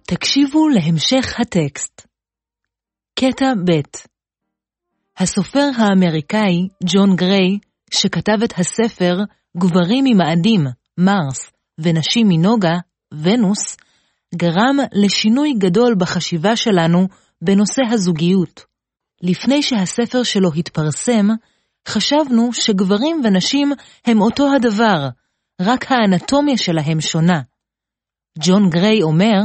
תקשיבו להמשך הטקסט. קטע ב'. הסופר האמריקאי ג'ון גריי, שכתב את הספר גברים ממאדים, מרס, ונשים מנוגה, ונוס, גרם לשינוי גדול בחשיבה שלנו בנושא הזוגיות. לפני שהספר שלו התפרסם, חשבנו שגברים ונשים הם אותו הדבר, רק האנטומיה שלהם שונה. ג'ון גריי אומר,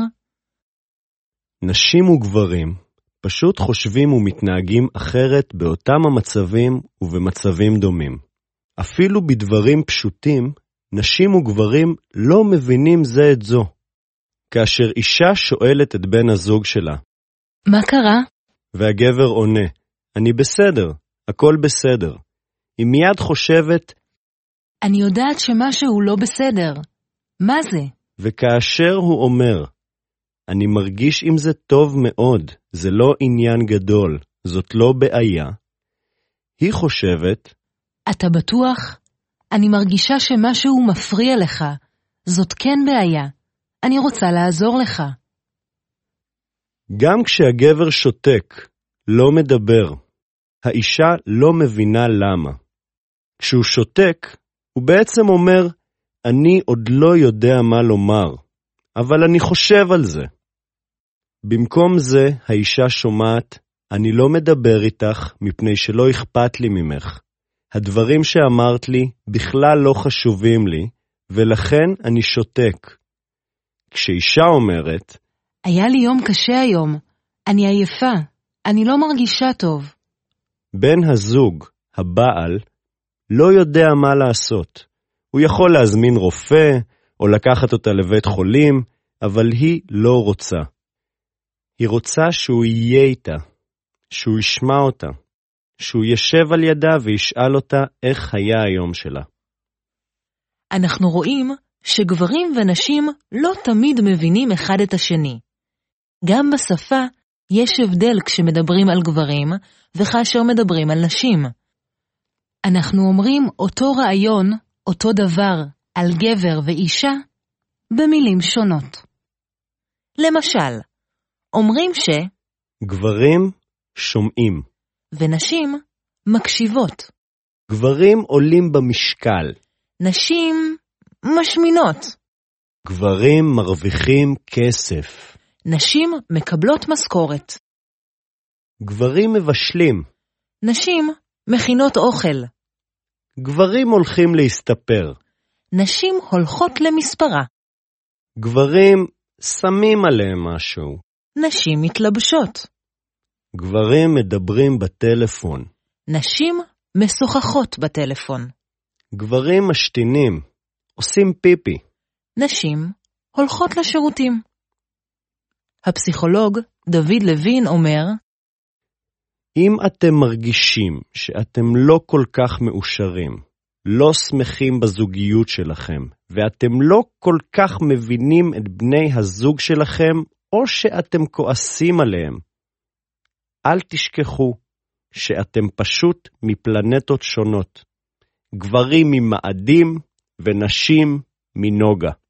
נשים וגברים פשוט חושבים ומתנהגים אחרת באותם המצבים ובמצבים דומים. אפילו בדברים פשוטים, נשים וגברים לא מבינים זה את זו. כאשר אישה שואלת את בן הזוג שלה, מה קרה? והגבר עונה, אני בסדר, הכל בסדר. היא מיד חושבת, אני יודעת שמשהו לא בסדר. מה זה? וכאשר הוא אומר, אני מרגיש עם זה טוב מאוד, זה לא עניין גדול, זאת לא בעיה, היא חושבת, אתה בטוח? אני מרגישה שמשהו מפריע לך. זאת כן בעיה. אני רוצה לעזור לך. גם כשהגבר שותק, לא מדבר, האישה לא מבינה למה. כשהוא שותק, הוא בעצם אומר, אני עוד לא יודע מה לומר, אבל אני חושב על זה. במקום זה, האישה שומעת, אני לא מדבר איתך מפני שלא אכפת לי ממך. הדברים שאמרת לי בכלל לא חשובים לי, ולכן אני שותק. כשאישה אומרת, היה לי יום קשה היום, אני עייפה, אני לא מרגישה טוב. בן הזוג, הבעל, לא יודע מה לעשות. הוא יכול להזמין רופא, או לקחת אותה לבית חולים, אבל היא לא רוצה. היא רוצה שהוא יהיה איתה, שהוא ישמע אותה, שהוא ישב על ידה וישאל אותה איך היה היום שלה. אנחנו רואים שגברים ונשים לא תמיד מבינים אחד את השני. גם בשפה יש הבדל כשמדברים על גברים וכאשר מדברים על נשים. אנחנו אומרים אותו רעיון, אותו דבר, על גבר ואישה, במילים שונות. למשל, אומרים גברים שומעים, ונשים מקשיבות. גברים עולים במשקל, נשים משמינות. גברים מרוויחים כסף, נשים מקבלות משכורת. גברים מבשלים, נשים מכינות אוכל. גברים הולכים להסתפר, נשים הולכות למספרה. גברים שמים עליהם משהו, נשים מתלבשות. גברים מדברים בטלפון, נשים משוחחות בטלפון. גברים משתינים, עושים פיפי. נשים הולכות לשירותים. הפסיכולוג דוד לוין אומר, אם אתם מרגישים שאתם לא כל כך מאושרים, לא שמחים בזוגיות שלכם, ואתם לא כל כך מבינים את בני הזוג שלכם, או שאתם כועסים עליהם, אל תשכחו שאתם פשוט מפלנטות שונות. גברים ממאדים ונשים מנוגה.